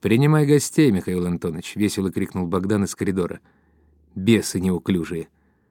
«Принимай гостей, Михаил Антонович», — весело крикнул Богдан из коридора. «Бесы неуклюжие».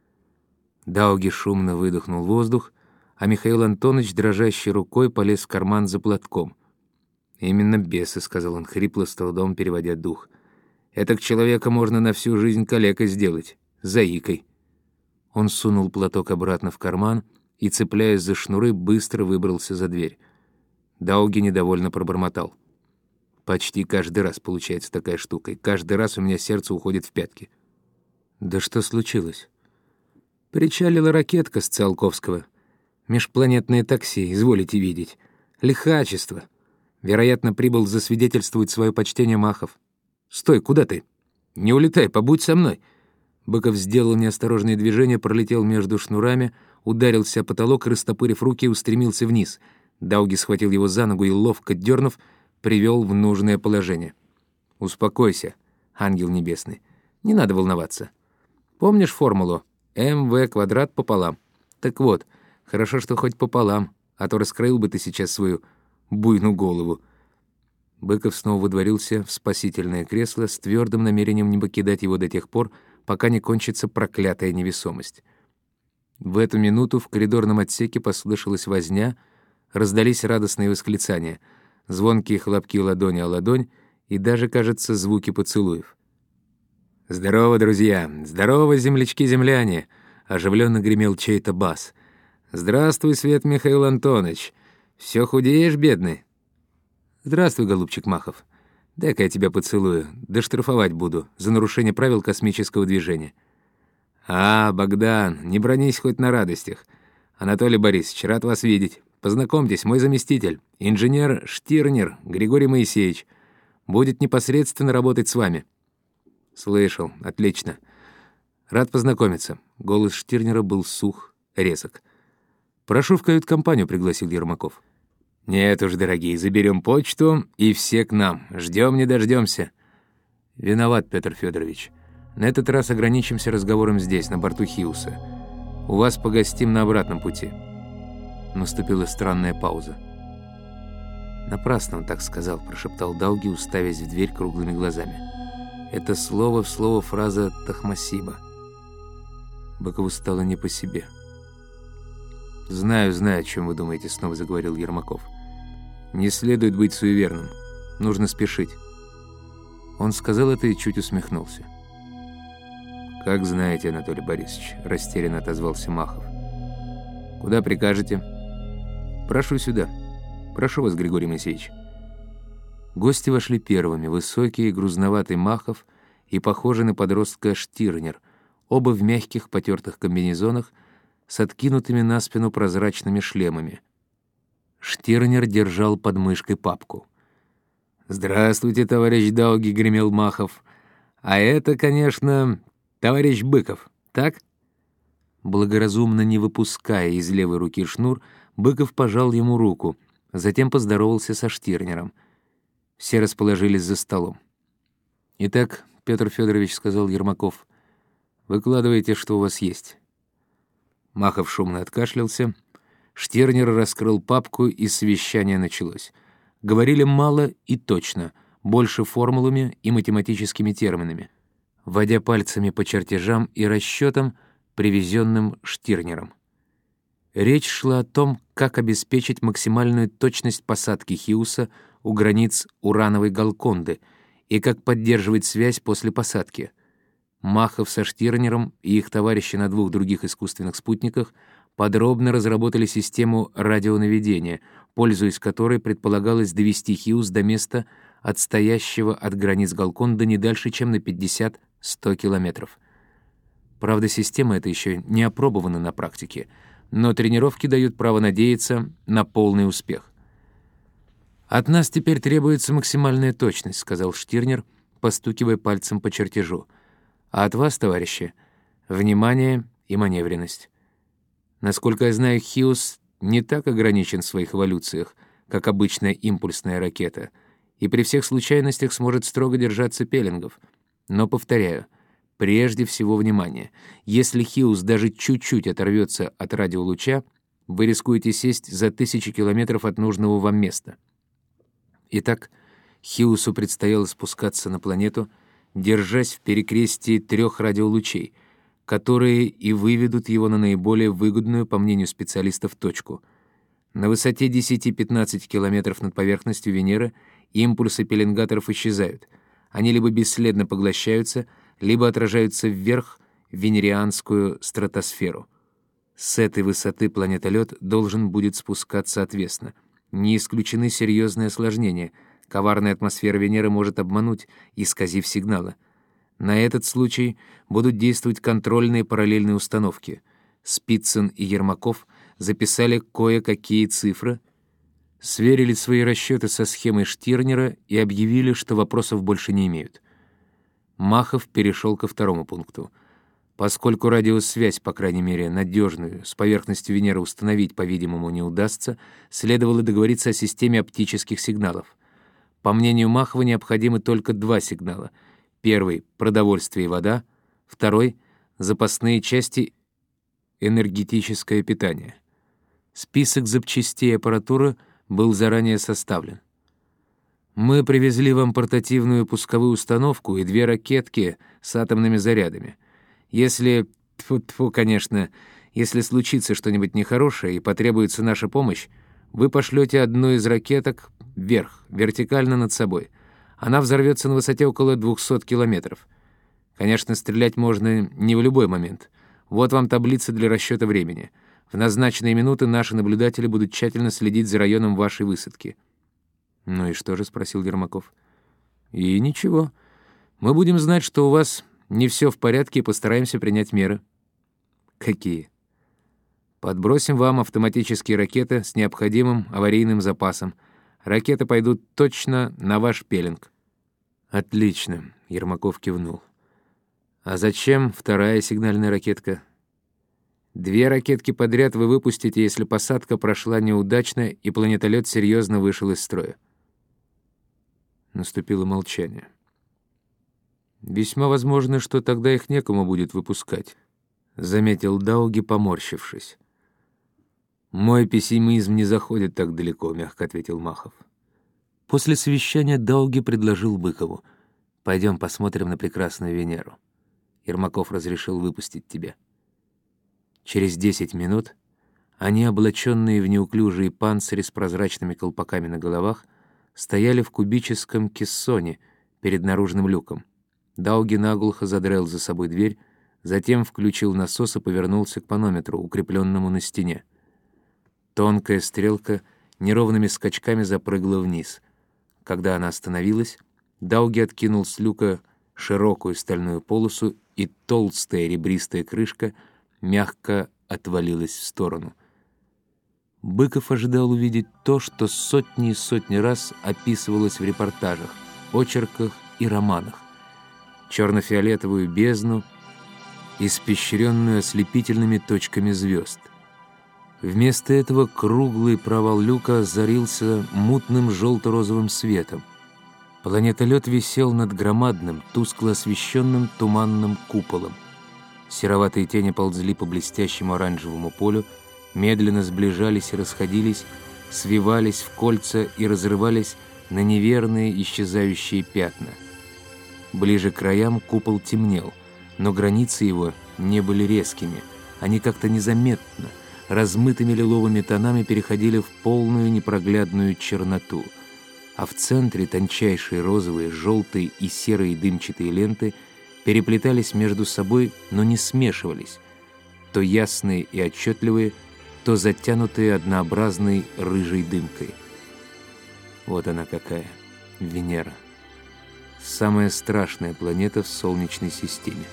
Дауги шумно выдохнул воздух, а Михаил Антонович дрожащей рукой полез в карман за платком. «Именно бесы», — сказал он хрипло, с трудом переводя дух. «Этак человека можно на всю жизнь калекой сделать, заикой». Он сунул платок обратно в карман и, цепляясь за шнуры, быстро выбрался за дверь. Дауги недовольно пробормотал. «Почти каждый раз получается такая штука, и каждый раз у меня сердце уходит в пятки». «Да что случилось?» «Причалила ракетка с Циолковского. Межпланетное такси, изволите видеть. Лихачество. Вероятно, прибыл засвидетельствовать свое почтение Махов. Стой, куда ты? Не улетай, побудь со мной». Быков сделал неосторожное движение, пролетел между шнурами, ударился о потолок, растопырив руки, устремился вниз. Дауги схватил его за ногу и, ловко дернув, привел в нужное положение. «Успокойся, ангел небесный. Не надо волноваться. Помнишь формулу? МВ² пополам. Так вот, хорошо, что хоть пополам, а то раскроил бы ты сейчас свою буйную голову». Быков снова выдворился в спасительное кресло с твердым намерением не покидать его до тех пор, пока не кончится проклятая невесомость. В эту минуту в коридорном отсеке послышалась возня, раздались радостные восклицания, звонкие хлопки ладони о ладонь и даже, кажется, звуки поцелуев. «Здорово, друзья! Здорово, землячки-земляне!» — оживленно гремел чей-то бас. «Здравствуй, Свет Михаил Антонович! Все худеешь, бедный?» «Здравствуй, голубчик Махов. Дай-ка я тебя поцелую, да штрафовать буду за нарушение правил космического движения». «А, Богдан, не бронись хоть на радостях. Анатолий Борисович, рад вас видеть. Познакомьтесь, мой заместитель, инженер Штирнер Григорий Моисеевич. Будет непосредственно работать с вами». «Слышал, отлично. Рад познакомиться». Голос Штирнера был сух, резок. «Прошу в кают-компанию», — пригласил Ермаков. «Нет уж, дорогие, заберем почту и все к нам. Ждем не дождемся». «Виноват, Петр Федорович. На этот раз ограничимся разговором здесь, на борту Хиуса. У вас погостим на обратном пути». Наступила странная пауза. «Напрасно он так сказал», — прошептал Дауги, уставясь в дверь круглыми глазами. «Это слово в слово фраза Тахмасиба». Быкову стало не по себе. «Знаю, о чем вы думаете», — снова заговорил Ермаков. «Не следует быть суеверным. Нужно спешить». Он сказал это и чуть усмехнулся. «Как знаете, Анатолий Борисович», — растерянно отозвался Махов. «Куда прикажете?» «Прошу сюда. Прошу вас, Григорий Моисеевич». Гости вошли первыми, высокий и грузноватый Махов и похожий на подростка Штирнер, оба в мягких потертых комбинезонах с откинутыми на спину прозрачными шлемами. Штирнер держал под мышкой папку. «Здравствуйте, товарищ Дауги», — гремел Махов. «А это, конечно, товарищ Быков, так?» Благоразумно не выпуская из левой руки шнур, Быков пожал ему руку, затем поздоровался со Штирнером. Все расположились за столом. «Итак, Петр Федорович, — сказал Ермаков, — выкладывайте, что у вас есть». Махов шумно откашлялся. Штирнер раскрыл папку, и совещание началось. Говорили мало и точно, больше формулами и математическими терминами, водя пальцами по чертежам и расчетам, привезенным Штирнером. Речь шла о том, как обеспечить максимальную точность посадки Хиуса у границ урановой Голконды и как поддерживать связь после посадки. Махов со Штирнером и их товарищи на двух других искусственных спутниках подробно разработали систему радионаведения, пользуясь которой предполагалось довести Хиус до места, отстоящего от границ Голконды не дальше, чем на 50-100 километров. Правда, система эта еще не опробована на практике, но тренировки дают право надеяться на полный успех. «От нас теперь требуется максимальная точность», — сказал Штирнер, постукивая пальцем по чертежу. «А от вас, товарищи, внимание и маневренность. Насколько я знаю, Хиус не так ограничен в своих эволюциях, как обычная импульсная ракета, и при всех случайностях сможет строго держаться пеленгов. Но, повторяю, прежде всего внимание. Если Хиус даже чуть-чуть оторвется от радиолуча, вы рискуете сесть за 1000 километров от нужного вам места. Итак, Хиусу предстояло спускаться на планету, держась в перекрестии 3 радиолучей, которые и выведут его на наиболее выгодную, по мнению специалистов, точку. На высоте 10-15 километров над поверхностью Венеры импульсы пеленгаторов исчезают. Они либо бесследно поглощаются, либо отражаются вверх в венерианскую стратосферу. С этой высоты планетолет должен будет спускаться отвесно. Не исключены серьезные осложнения. Коварная атмосфера Венеры может обмануть, исказив сигналы. На этот случай будут действовать контрольные параллельные установки. Спицын и Ермаков записали кое-какие цифры, сверили свои расчеты со схемой Штирнера и объявили, что вопросов больше не имеют. Махов перешел ко второму пункту. Поскольку радиосвязь, по крайней мере, надежную, с поверхностью Венеры установить, по-видимому, не удастся, следовало договориться о системе оптических сигналов. По мнению Махова, необходимы только 2 сигнала. Первый — продовольствие и вода, второй — запасные части, энергетическое питание. Список запчастей и аппаратуры был заранее составлен. «Мы привезли вам портативную пусковую установку и 2 ракетки с атомными зарядами. Если, конечно, если случится что-нибудь нехорошее и потребуется наша помощь, вы пошлете одну из ракеток вверх, вертикально над собой. Она взорвется на высоте около 200 километров. Конечно, стрелять можно не в любой момент. Вот вам таблица для расчета времени. В назначенные минуты наши наблюдатели будут тщательно следить за районом вашей высадки». «Ну и что же?» — спросил Ермаков. «И ничего. Мы будем знать, что у вас не все в порядке, и постараемся принять меры». «Какие?» «Подбросим вам автоматические ракеты с необходимым аварийным запасом. Ракеты пойдут точно на ваш пеленг». «Отлично», — Ермаков кивнул. «А зачем 2-я сигнальная ракетка?» 2 ракетки подряд вы выпустите, если посадка прошла неудачно и планетолет серьезно вышел из строя». Наступило молчание. «Весьма возможно, что тогда их некому будет выпускать», — заметил Дауги, поморщившись. «Мой пессимизм не заходит так далеко», — мягко ответил Махов. После совещания Дауги предложил Быкову: «Пойдем посмотрим на прекрасную Венеру. Ермаков разрешил выпустить тебя». Через 10 минут они, облаченные в неуклюжие панцири с прозрачными колпаками на головах, стояли в кубическом кессоне перед наружным люком. Дауги наглухо задрал за собой дверь, затем включил насос и повернулся к манометру, укрепленному на стене. Тонкая стрелка неровными скачками запрыгала вниз. Когда она остановилась, Дауги откинул с люка широкую стальную полосу, и толстая ребристая крышка мягко отвалилась в сторону. Быков ожидал увидеть то, что сотни и сотни раз описывалось в репортажах, очерках и романах. Черно-фиолетовую бездну, испещренную ослепительными точками звезд. Вместо этого круглый провал люка озарился мутным желто-розовым светом. Планетолет висел над громадным, тускло освещенным туманным куполом. Сероватые тени ползли по блестящему оранжевому полю, медленно сближались и расходились, свивались в кольца и разрывались на неверные исчезающие пятна. Ближе к краям купол темнел, но границы его не были резкими. Они как-то незаметно, размытыми лиловыми тонами переходили в полную непроглядную черноту. А в центре тончайшие розовые, желтые и серые дымчатые ленты переплетались между собой, но не смешивались, то ясные и отчетливые, то затянутые однообразной рыжей дымкой. Вот она какая, Венера. Самая страшная планета в Солнечной системе.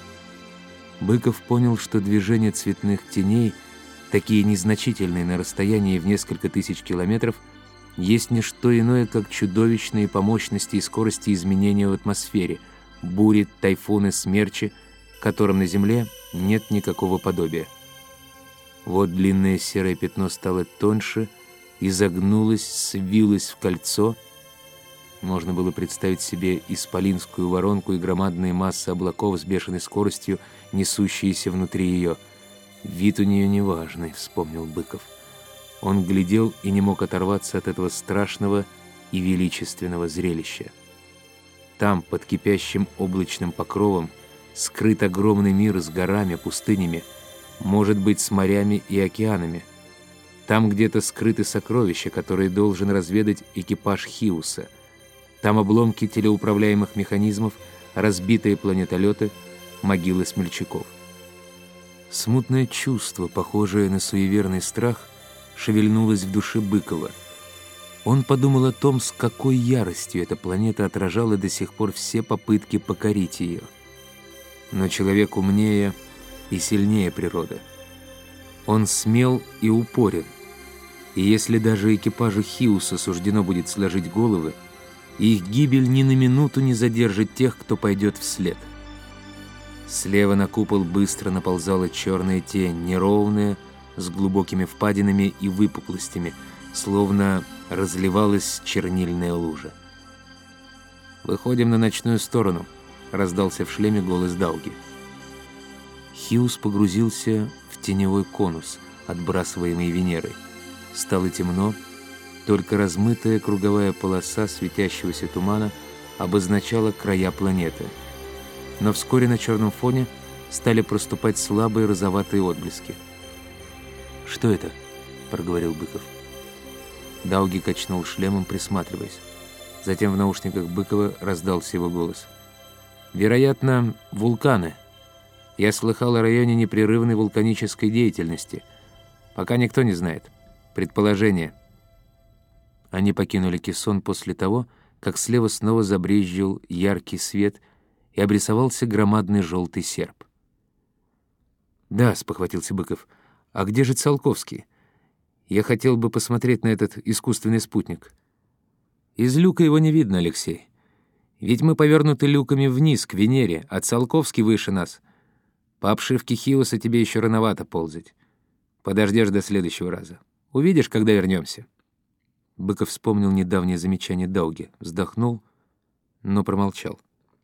Быков понял, что движения цветных теней, такие незначительные на расстоянии в несколько тысяч километров, есть не что иное, как чудовищные по мощности и скорости изменения в атмосфере, бури, тайфуны, смерчи, которым на Земле нет никакого подобия. Вот длинное серое пятно стало тоньше, изогнулось, свилось в кольцо. Можно было представить себе исполинскую воронку и громадные массы облаков с бешеной скоростью, несущиеся внутри ее. «Вид у нее неважный», — вспомнил Быков. Он глядел и не мог оторваться от этого страшного, и величественного зрелища. Там, под кипящим облачным покровом, скрыт огромный мир с горами, пустынями, может быть, с морями и океанами. Там где-то скрыты сокровища, которые должен разведать экипаж Хиуса. Там обломки телеуправляемых механизмов, разбитые планетолеты, могилы смельчаков. Смутное чувство, похожее на суеверный страх, шевельнулось в душе Быкова. Он подумал о том, с какой яростью эта планета отражала до сих пор все попытки покорить ее. Но человек умнее и сильнее природы. Он смел и упорен. И если даже экипажу Хиуса суждено будет сложить головы, их гибель ни на минуту не задержит тех, кто пойдет вслед. Слева на купол быстро наползала черная тень, неровная, с глубокими впадинами и выпуклостями, словно разливалась чернильная лужа. «Выходим на ночную сторону», — раздался в шлеме голос Дауги. Хиус погрузился в теневой конус, отбрасываемый Венерой. Стало темно, только размытая круговая полоса светящегося тумана обозначала края планеты. Но вскоре на черном фоне стали проступать слабые розоватые отблески. «Что это?» — проговорил Быков. Дауги качнул шлемом, присматриваясь. Затем в наушниках Быкова раздался его голос. «Вероятно, вулканы. Я слыхал о районе непрерывной вулканической деятельности. Пока никто не знает. Предположение». Они покинули кессон после того, как слева снова забрезжил яркий свет и обрисовался громадный желтый серп. «Да», — спохватился Быков, — «а где же Циолковский? Я хотел бы посмотреть на этот искусственный спутник». «Из люка его не видно, Алексей. Ведь мы повернуты люками вниз, к Венере, а Циолковский выше нас. По обшивке Хиуса тебе еще рановато ползать. Подождешь до следующего раза. Увидишь, когда вернемся». Быков вспомнил недавнее замечание Дауги, вздохнул, но промолчал.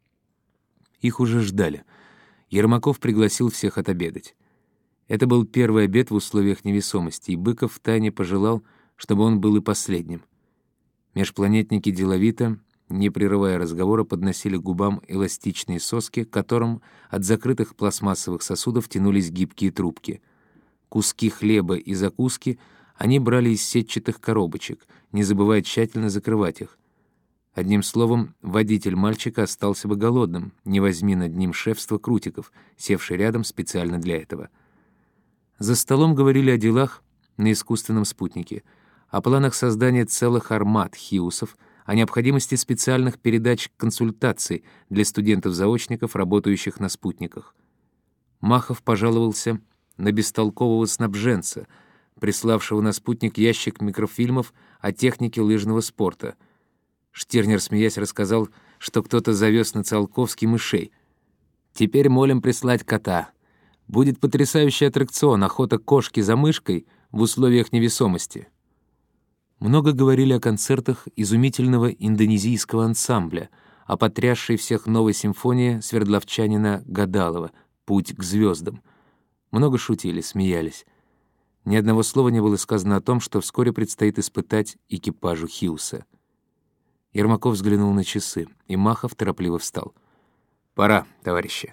Их уже ждали. Ермаков пригласил всех отобедать. Это был первый обед в условиях невесомости, и Быков втайне пожелал, чтобы он был и последним. Межпланетники деловито, не прерывая разговора, подносили к губам эластичные соски, к которым от закрытых пластмассовых сосудов тянулись гибкие трубки. Куски хлеба и закуски они брали из сетчатых коробочек, не забывая тщательно закрывать их. Одним словом, водитель мальчика остался бы голодным, не возьми над ним шефство Крутиков, севший рядом специально для этого. За столом говорили о делах на искусственном спутнике, о планах создания целых армад Хиусов, о необходимости специальных передач консультаций для студентов-заочников, работающих на спутниках. Махов пожаловался на бестолкового снабженца, приславшего на спутник ящик микрофильмов о технике лыжного спорта. Штирнер, смеясь, рассказал, что кто-то завез на Циолковский мышей. «Теперь молим прислать кота. Будет потрясающий аттракцион — охота кошки за мышкой в условиях невесомости». Много говорили о концертах изумительного индонезийского ансамбля, о потрясшей всех новой симфонии свердловчанина Гадалова «Путь к звездам». Много шутили, смеялись. Ни одного слова не было сказано о том, что вскоре предстоит испытать экипажу Хиуса. Ермаков взглянул на часы, и Махов торопливо встал. «Пора, товарищи».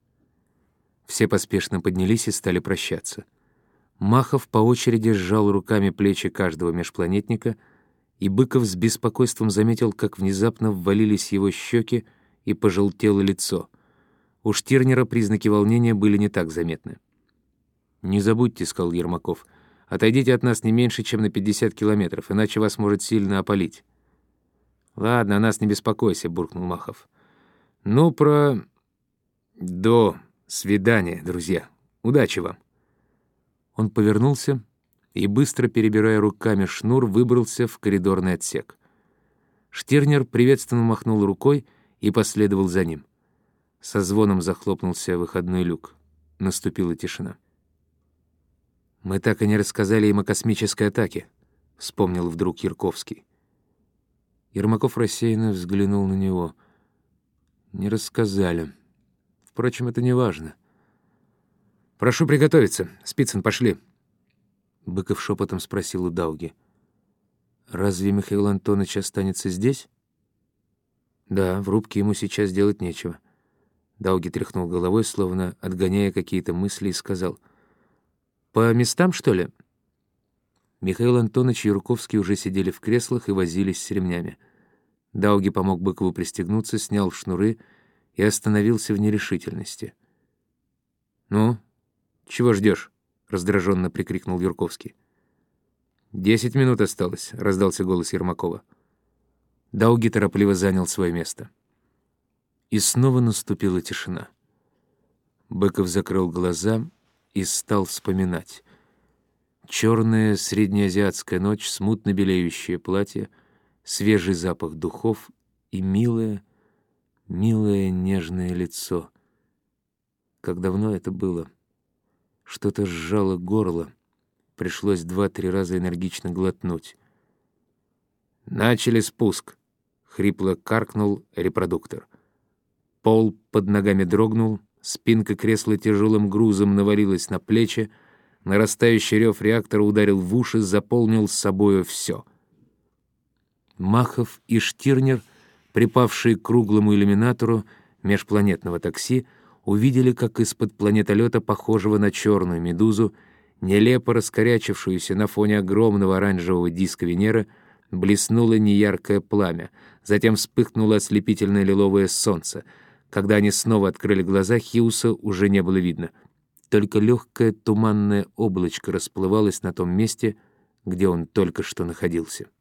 Все поспешно поднялись и стали прощаться. Махов по очереди сжал руками плечи каждого межпланетника, и Быков с беспокойством заметил, как внезапно ввалились его щеки и пожелтело лицо. У Штирнера признаки волнения были не так заметны. «Не забудьте», — сказал Ермаков, — «отойдите от нас не меньше, чем на 50 километров, иначе вас может сильно опалить». «Ладно, о нас не беспокойся», — буркнул Махов. «Ну, До свидания, друзья. Удачи вам». Он повернулся и, быстро перебирая руками шнур, выбрался в коридорный отсек. Штирнер приветственно махнул рукой и последовал за ним. Со звоном захлопнулся выходной люк. Наступила тишина. «Мы так и не рассказали им о космической атаке», — вспомнил вдруг Ярковский. Ермаков рассеянно взглянул на него. «Не рассказали. Впрочем, это не важно. Прошу приготовиться. Спицын, пошли». Быков шепотом спросил у Дауги. Разве Михаил Антонович останется здесь? Да, в рубке ему сейчас делать нечего. Дауги тряхнул головой, словно отгоняя какие-то мысли, и сказал: «По местам, что ли?» Михаил Антонович и Юрковский уже сидели в креслах и возились с ремнями. Дауги помог Быкову пристегнуться, снял шнуры и остановился в нерешительности. «Ну, чего ждешь?» — раздраженно прикрикнул Юрковский. 10 минут осталось», — раздался голос Ермакова. Дауги торопливо занял свое место. И снова наступила тишина. Быков закрыл глаза и стал вспоминать. Черная среднеазиатская ночь, смутно белеющее платье, свежий запах духов и милое, милое нежное лицо. Как давно это было? Что-то сжало горло. Пришлось 2-3 раза энергично глотнуть. «Начали спуск», — хрипло каркнул репродуктор. Пол под ногами дрогнул, спинка кресла тяжелым грузом навалилась на плечи, нарастающий рев реактора ударил в уши, заполнил с собою все. Махов и Штирнер, припавшие к круглому иллюминатору межпланетного такси, увидели, как из-под планетолета, похожего на черную медузу, нелепо раскорячившуюся на фоне огромного оранжевого диска Венеры, блеснуло неяркое пламя, затем вспыхнуло ослепительное лиловое солнце. Когда они снова открыли глаза, Хьюса уже не было видно. Только легкое туманное облачко расплывалось на том месте, где он только что находился.